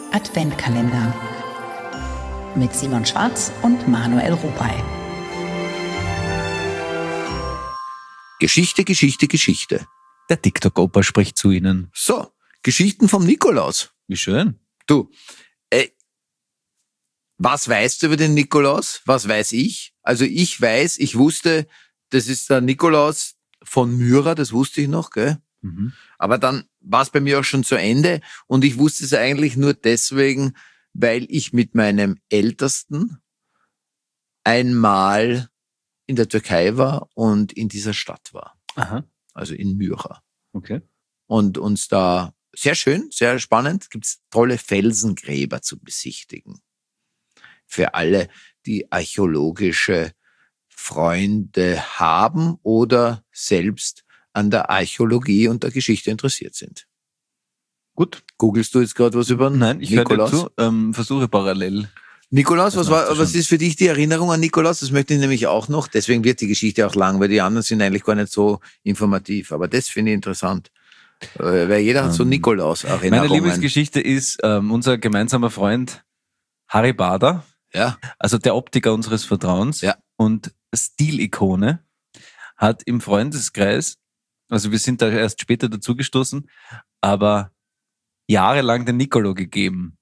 Adventkalender mit Simon Schwarz und Manuel Rupay. Geschichte, Geschichte, Geschichte. Der TikTok-Opa spricht zu Ihnen. So, Geschichten vom Nikolaus. Wie schön. Du, was weißt du über den Nikolaus? Was weiß ich? Also ich wusste, das ist der Nikolaus von Myra, das wusste ich noch, gell? Mhm. Aber dann war es bei mir auch schon zu Ende und ich wusste es eigentlich nur deswegen, weil ich mit meinem Ältesten einmal in der Türkei war und in dieser Stadt war. Aha, Also in Myra. okay. Und uns da sehr schön, sehr spannend, gibt's tolle Felsengräber zu besichtigen. Für alle, die archäologische Freunde haben oder selbst an der Archäologie und der Geschichte interessiert sind. Gut. Googlest du jetzt gerade was über Nein, ich höre dir Nikolaus? zu, versuche parallel. Nikolaus, Das was machst du ist für dich die Erinnerung an Nikolaus? Das möchte ich nämlich auch noch. Deswegen wird die Geschichte auch lang, weil die anderen sind eigentlich gar nicht so informativ. Aber das finde ich interessant. Weil jeder hat so Nikolaus-Erinnerungen. Meine Lieblingsgeschichte ist unser gemeinsamer Freund Harry Bader, Ja, also der Optiker unseres Vertrauens Ja. und Stilikone, hat im Freundeskreis, also wir sind da erst später dazugestoßen, aber jahrelang den Nicolo gegeben.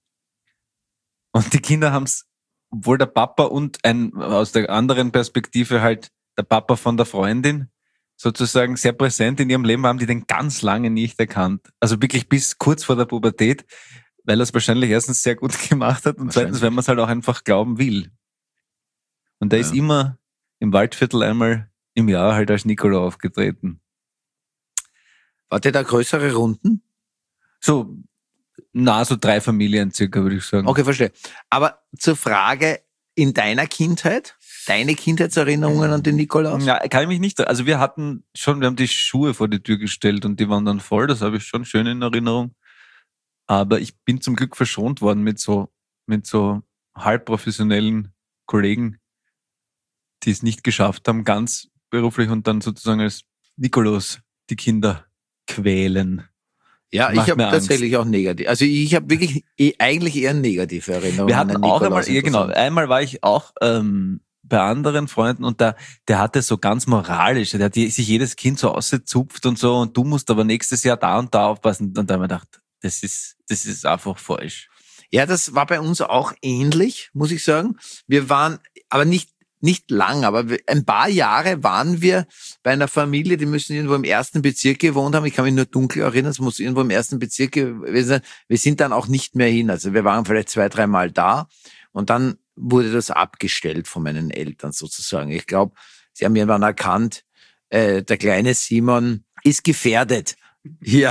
Und die Kinder haben es, obwohl der Papa und aus der anderen Perspektive halt der Papa von der Freundin sozusagen sehr präsent in ihrem Leben, haben die den ganz lange nicht erkannt. Also wirklich bis kurz vor der Pubertät, weil er es wahrscheinlich erstens sehr gut gemacht hat und zweitens, weil man es halt auch einfach glauben will. Und der ist immer im Waldviertel einmal im Jahr halt als Nicolo aufgetreten. war der da größere Runden? So 3 Familien circa, würde ich sagen. Okay, verstehe. Aber zur Frage in deiner Kindheit, deine Kindheitserinnerungen an den Nikolaus? Ja, kann ich mich nicht. Also wir haben die Schuhe vor die Tür gestellt und die waren dann voll. Das habe ich schon schön in Erinnerung. Aber ich bin zum Glück verschont worden mit so halbprofessionellen Kollegen, die es nicht geschafft haben, ganz beruflich und dann sozusagen als Nikolaus die Kinder quälen. Ja, ich Macht habe mir Angst. tatsächlich auch negativ. Also ich habe wirklich eigentlich eher negative Erinnerungen Wir an hatten den auch Nikolaus. einmal war ich auch bei anderen Freunden und der hatte so ganz moralisch, der hat sich jedes Kind so ausgezupft und so und du musst aber nächstes Jahr da und da aufpassen. Und da haben wir gedacht, das ist einfach falsch. Ja, das war bei uns auch ähnlich, muss ich sagen. Wir waren, aber nicht lang, aber ein paar Jahre waren wir bei einer Familie, die müssen irgendwo im 1. Bezirk gewohnt haben. Ich kann mich nur dunkel erinnern, es muss irgendwo im 1. Bezirk gewesen sein. Wir sind dann auch nicht mehr hin. Also wir waren vielleicht 2-3 Mal da und dann wurde das abgestellt von meinen Eltern sozusagen. Ich glaube, sie haben irgendwann erkannt, der kleine Simon ist gefährdet. Ja.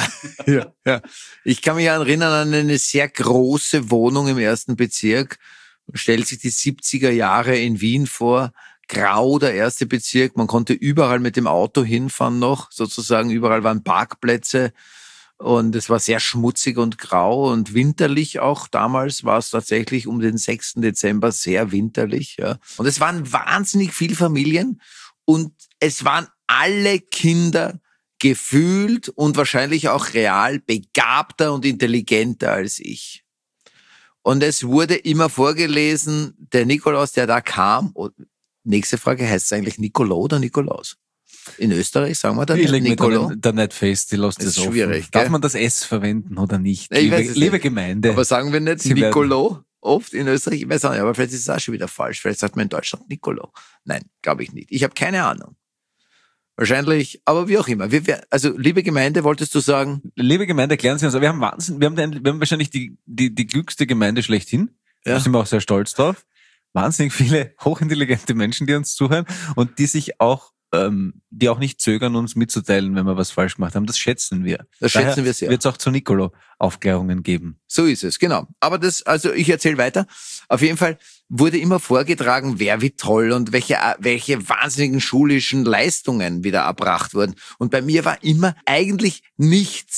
Ich kann mich erinnern an eine sehr große Wohnung im 1. Bezirk. Man stellt sich die 70er Jahre in Wien vor. Grau, der 1. Bezirk. Man konnte überall mit dem Auto hinfahren noch, sozusagen. Überall waren Parkplätze. Und es war sehr schmutzig und grau und winterlich auch. Damals war es tatsächlich um den 6. Dezember sehr winterlich. Ja. Und es waren wahnsinnig viele Familien. Und es waren alle Kinder gefühlt und wahrscheinlich auch real begabter und intelligenter als ich. Und es wurde immer vorgelesen, der Nikolaus, der da kam. Und nächste Frage, heißt es eigentlich Nicolo oder Nikolaus? In Österreich sagen wir dann Ich lege Nicolo. mir da nicht fest, ich lasse Das das ist offen. schwierig, Darf gell? man das S verwenden oder nicht? Ich weiß es Liebe nicht. Gemeinde. Aber sagen wir nicht Sie werden- Nicolo oft in Österreich? Ich weiß auch nicht, aber vielleicht ist es auch schon wieder falsch. Vielleicht sagt man in Deutschland Nicolo. Nein, glaube ich nicht. Ich habe keine Ahnung. Wahrscheinlich, aber wie auch immer. Also, liebe Gemeinde, wolltest du sagen? Liebe Gemeinde, erklären Sie uns. Wir haben wahrscheinlich die glücklichste Gemeinde schlechthin. Ja. Da sind wir auch sehr stolz drauf. Wahnsinnig viele hochintelligente Menschen, die uns zuhören und die auch nicht zögern, uns mitzuteilen, wenn wir was falsch gemacht haben. Das schätzen wir. Das schätzen wir sehr. Wird es auch zu Nicolo Aufklärungen geben. So ist es, genau. Aber also ich erzähle weiter. Auf jeden Fall wurde immer vorgetragen, wer wie toll und welche wahnsinnigen schulischen Leistungen wieder erbracht wurden. Und bei mir war immer eigentlich nichts.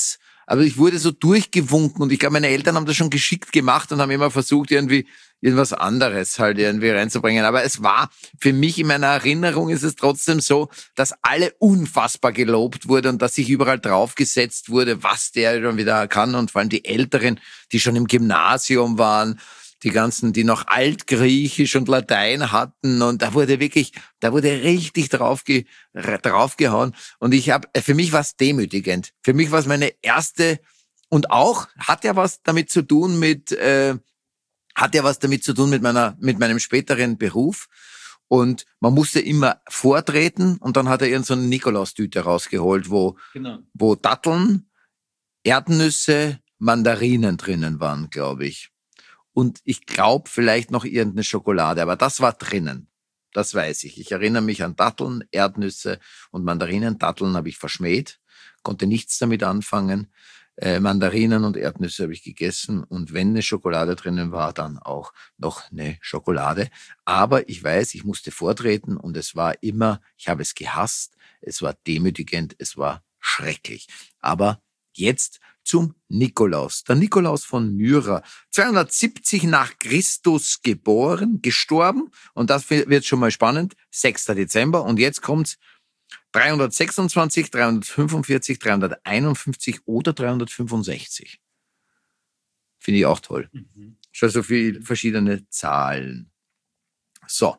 Aber ich wurde so durchgewunken und ich glaube, meine Eltern haben das schon geschickt gemacht und haben immer versucht, irgendwie irgendwas anderes halt irgendwie reinzubringen. Aber es war, für mich in meiner Erinnerung ist es trotzdem so, dass alle unfassbar gelobt wurde und dass sich überall draufgesetzt wurde, was der schon wieder kann und vor allem die Älteren, die schon im Gymnasium waren, die ganzen, die noch Altgriechisch und Latein hatten und da wurde richtig draufgehauen und für mich war es demütigend. Für mich war es meine erste und auch hat ja was damit zu tun mit meinem späteren Beruf und man musste immer vortreten und dann hat er irgend so eine Nikolaustüte rausgeholt, wo Datteln, Erdnüsse, Mandarinen drinnen waren, glaube ich. Und ich glaube vielleicht noch irgendeine Schokolade, aber das war drinnen. Das weiß ich. Ich erinnere mich an Datteln, Erdnüsse und Mandarinen. Datteln habe ich verschmäht, konnte nichts damit anfangen. Mandarinen und Erdnüsse habe ich gegessen und wenn eine Schokolade drinnen war, dann auch noch eine Schokolade. Aber ich weiß, ich musste vortreten und es war immer, ich habe es gehasst, es war demütigend, es war schrecklich. Aber jetzt zum Nikolaus. Der Nikolaus von Myra, 270 nach Christus geboren, gestorben und das wird schon mal spannend, 6. Dezember und jetzt kommt's 326, 345, 351 oder 365. Finde ich auch toll. Schon so viele verschiedene Zahlen. So.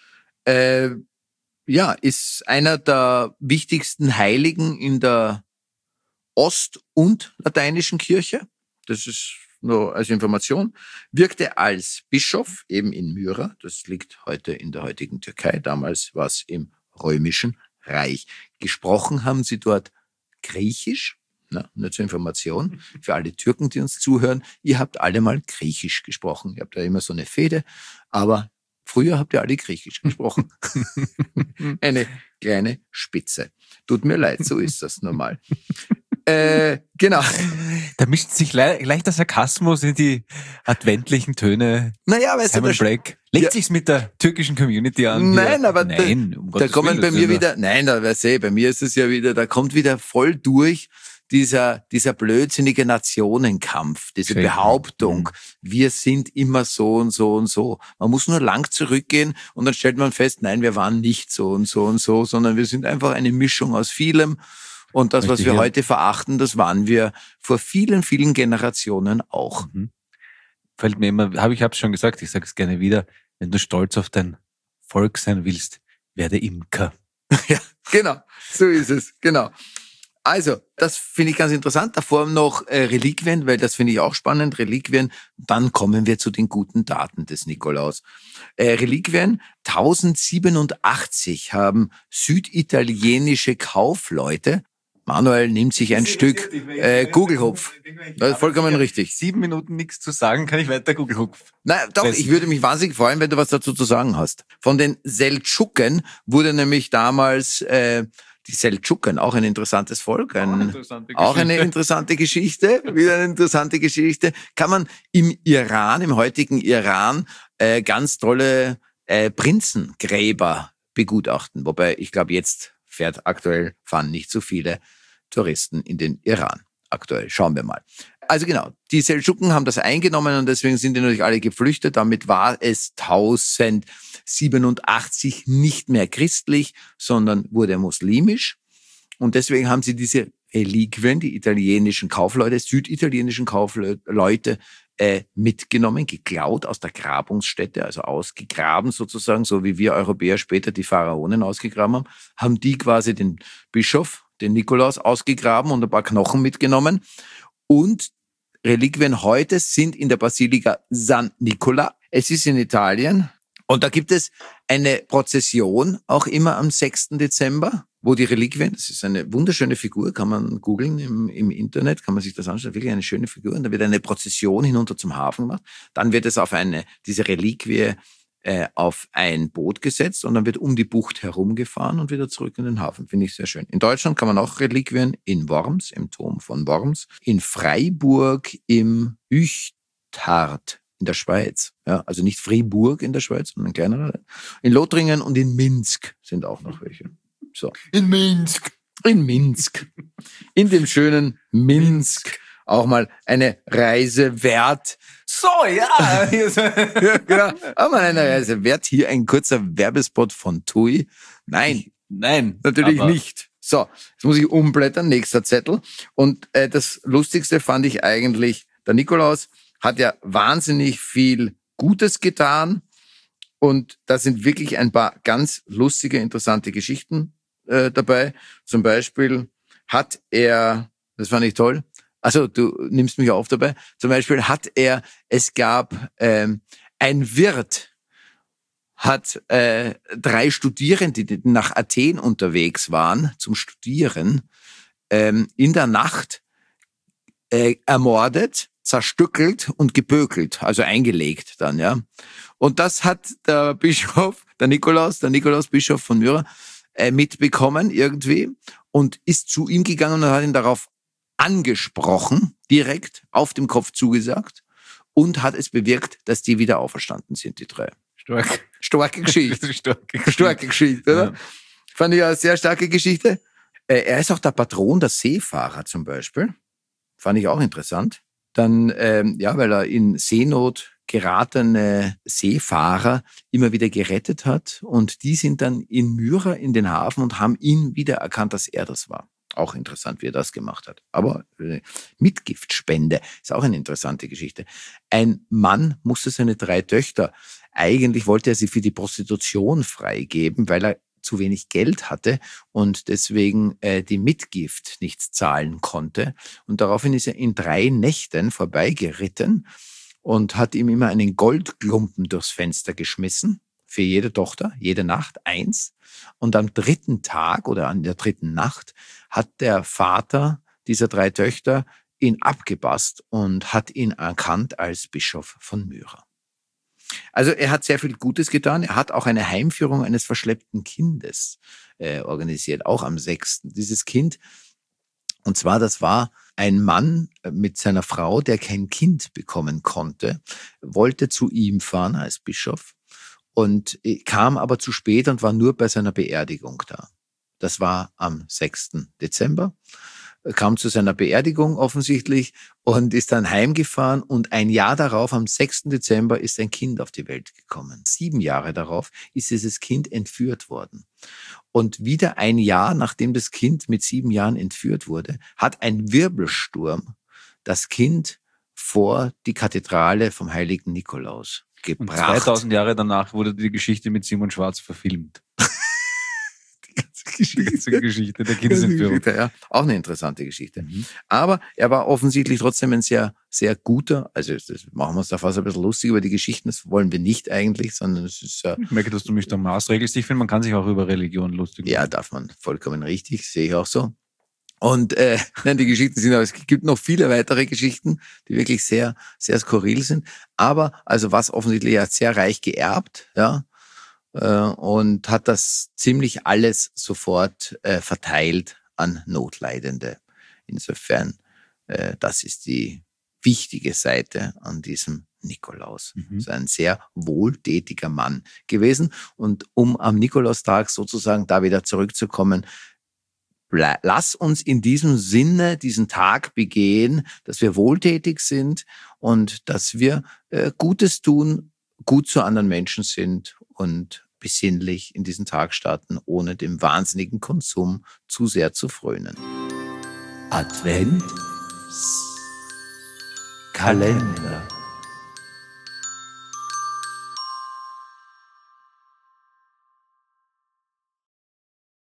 Ist einer der wichtigsten Heiligen in der Ost- und lateinischen Kirche. Das ist nur als Information. Wirkte als Bischof eben in Myra. Das liegt heute in der heutigen Türkei. Damals war es im Römischen Reich. Gesprochen haben sie dort Griechisch. Nur zur Information. Für alle Türken, die uns zuhören. Ihr habt alle mal Griechisch gesprochen. Ihr habt ja immer so eine Fehde. Aber früher habt ihr alle Griechisch gesprochen. Eine kleine Spitze. Tut mir leid, so ist das normal. Genau. Da mischt sich leichter Sarkasmus in die adventlichen Töne. Naja, weißt Simon du, Blake legt sich's mit der türkischen Community an. Nein, aber um da kommen bei mir wieder, bei mir ist es ja wieder, da kommt wieder voll durch dieser blödsinnige Nationenkampf, diese Behauptung, wir sind immer so und so und so. Man muss nur lang zurückgehen und dann stellt man fest, nein, wir waren nicht so und so und so, sondern wir sind einfach eine Mischung aus vielem. Und das, was wir heute verachten, das waren wir vor vielen, vielen Generationen auch. Fällt mir immer, ich habe es schon gesagt, ich sage es gerne wieder, wenn du stolz auf dein Volk sein willst, werde Imker. Ja, genau, so ist es, genau. Also, das finde ich ganz interessant. Davor noch Reliquien, weil das finde ich auch spannend, Reliquien. Dann kommen wir zu den guten Taten des Nikolaus. Reliquien, 1087 haben süditalienische Kaufleute. Manuel nimmt sich ein Stück Gugelhupf. Das ist vollkommen richtig. 7 Minuten nichts zu sagen, kann ich weiter Gugelhupf. Nein, doch, ich würde mich wahnsinnig freuen, wenn du was dazu zu sagen hast. Von den Seldschuken wurde nämlich damals die Seldschuken, auch ein interessantes Volk, auch eine interessante Geschichte, wieder eine interessante Geschichte, kann man im heutigen Iran, ganz tolle Prinzengräber begutachten. Wobei, ich glaube, jetzt fahren nicht so viele Touristen in den Iran. Aktuell, schauen wir mal. Also genau, die Seldschuken haben das eingenommen und deswegen sind die natürlich alle geflüchtet. Damit war es 1087 nicht mehr christlich, sondern wurde muslimisch. Und deswegen haben sie diese Reliquien, die süditalienischen Kaufleute, mitgenommen, geklaut aus der Grabungsstätte, also ausgegraben sozusagen, so wie wir Europäer später die Pharaonen ausgegraben haben die quasi den Bischof, den Nikolaus, ausgegraben und ein paar Knochen mitgenommen. Und Reliquien heute sind in der Basilika San Nicola. Es ist in Italien. Und da gibt es eine Prozession, auch immer am 6. Dezember, wo die Reliquien, das ist eine wunderschöne Figur, kann man googeln im Internet, kann man sich das anschauen, wirklich eine schöne Figur. Und da wird eine Prozession hinunter zum Hafen gemacht. Dann wird es auf diese Reliquie auf ein Boot gesetzt und dann wird um die Bucht herumgefahren und wieder zurück in den Hafen. Finde ich sehr schön. In Deutschland kann man auch Reliquien in Worms, im Turm von Worms, in Freiburg, im Uechtard in der Schweiz. Ja, also nicht Fribourg in der Schweiz, sondern ein kleinerer. In Lothringen und in Minsk sind auch noch welche. So. In Minsk. In Minsk. In dem schönen Minsk. Auch mal eine Reise wert. So, ja. Ja, genau. Auch mal eine Reise wert. Hier ein kurzer Werbespot von TUI. Nein, natürlich aber nicht. So, jetzt muss ich umblättern, nächster Zettel. Und das Lustigste fand ich eigentlich, der Nikolaus hat ja wahnsinnig viel Gutes getan. Und da sind wirklich ein paar ganz lustige, interessante Geschichten dabei. Zum Beispiel hat er, das fand ich toll, also du nimmst mich auf dabei, zum Beispiel es gab ein Wirt, hat 3 Studierende, die nach Athen unterwegs waren zum Studieren, in der Nacht ermordet, zerstückelt und gebökelt, also eingelegt dann, ja. Und das hat der Nikolaus Bischof von Myra, mitbekommen irgendwie und ist zu ihm gegangen und hat ihn darauf angesprochen, direkt auf dem Kopf zugesagt und hat es bewirkt, dass die wieder auferstanden sind, die 3. Starke Geschichte. Starke Geschichte, oder? Ja. Fand ich eine sehr starke Geschichte. Er ist auch der Patron der Seefahrer zum Beispiel. Fand ich auch interessant. Dann, weil er in Seenot geratene Seefahrer immer wieder gerettet hat. Und die sind dann in Myra in den Hafen und haben ihn wieder erkannt, dass er das war. Auch interessant, wie er das gemacht hat. Aber Mitgiftspende ist auch eine interessante Geschichte. Ein Mann musste seine 3 Töchter, eigentlich wollte er sie für die Prostitution freigeben, weil er zu wenig Geld hatte und deswegen die Mitgift nicht zahlen konnte. Und daraufhin ist er in 3 Nächten vorbeigeritten und hat ihm immer einen Goldklumpen durchs Fenster geschmissen, für jede Tochter, jede Nacht 1. Und am 3. Tag oder an der 3. Nacht hat der Vater dieser 3 Töchter ihn abgepasst und hat ihn erkannt als Bischof von Myra. Also er hat sehr viel Gutes getan. Er hat auch eine Heimführung eines verschleppten Kindes organisiert, auch am 6. Dieses Kind, und zwar, das war ein Mann mit seiner Frau, der kein Kind bekommen konnte, wollte zu ihm fahren als Bischof und kam aber zu spät und war nur bei seiner Beerdigung da. Das war am 6. Dezember. Kam zu seiner Beerdigung offensichtlich und ist dann heimgefahren und ein Jahr darauf, am 6. Dezember, ist ein Kind auf die Welt gekommen. 7 Jahre darauf ist dieses Kind entführt worden. Und wieder ein Jahr, nachdem das Kind mit 7 Jahren entführt wurde, hat ein Wirbelsturm das Kind vor die Kathedrale vom heiligen Nikolaus gebracht. Und 2000 Jahre danach wurde die Geschichte mit Simon Schwarz verfilmt. Die ganze Geschichte der Kindesentführung. Ja, auch eine interessante Geschichte. Aber er war offensichtlich trotzdem ein sehr, sehr guter, also das machen wir uns da fast ein bisschen lustig über die Geschichten, das wollen wir nicht eigentlich, sondern es ist... Ich merke, dass du mich da maßregelst. Ich finde, man kann sich auch über Religion lustig machen. Ja, darf man, vollkommen richtig, sehe ich auch so. Und nein, die Geschichten sind, aber es gibt noch viele weitere Geschichten, die wirklich sehr, sehr skurril sind. Aber also was offensichtlich, er hat sehr reich geerbt, ja, und hat das ziemlich alles sofort verteilt an Notleidende. Insofern, das ist die wichtige Seite an diesem Nikolaus. Ist ein sehr wohltätiger Mann gewesen. Und um am Nikolaustag sozusagen da wieder zurückzukommen, lass uns in diesem Sinne diesen Tag begehen, dass wir wohltätig sind und dass wir Gutes tun, gut zu anderen Menschen sind und besinnlich in diesen Tag starten, ohne dem wahnsinnigen Konsum zu sehr zu frönen. Adventskalender.